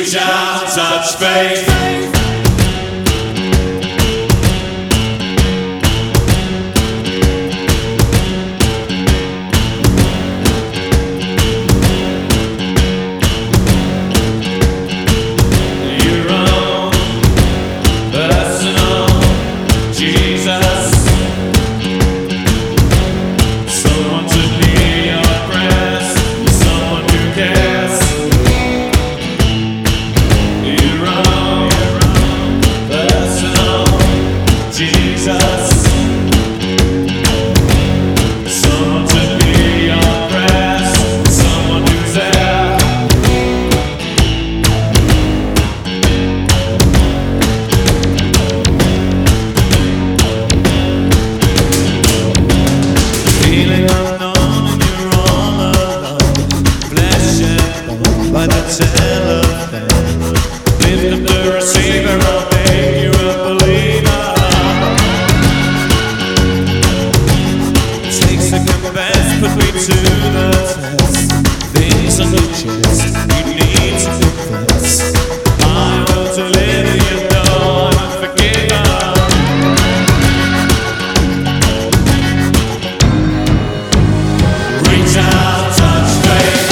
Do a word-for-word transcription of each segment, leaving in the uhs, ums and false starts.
Reach out, touch faith. By the telephone, lift up the receiver, I'll make you a believer. Take second best, put me to the test. Things on your chest, you need to confess. I want to live, you know I'm unforgiven. Reach out, touch faith.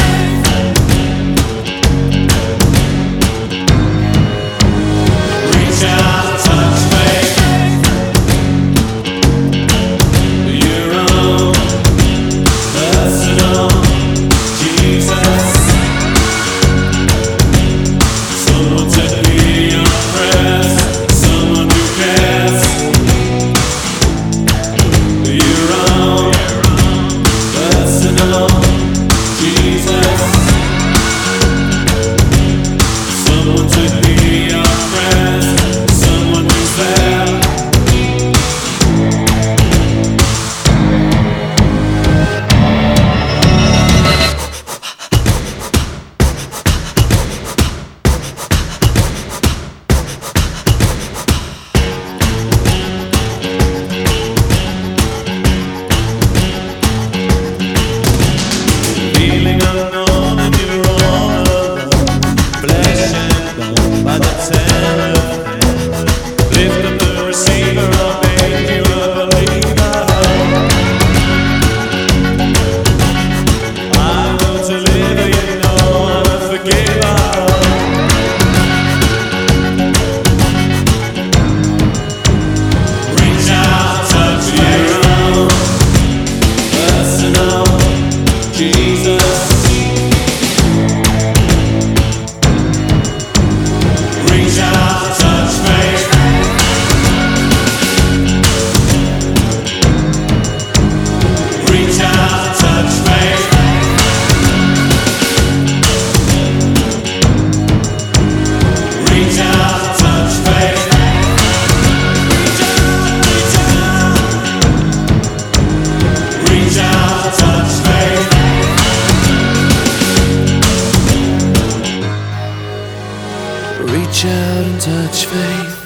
Reach out and touch faith.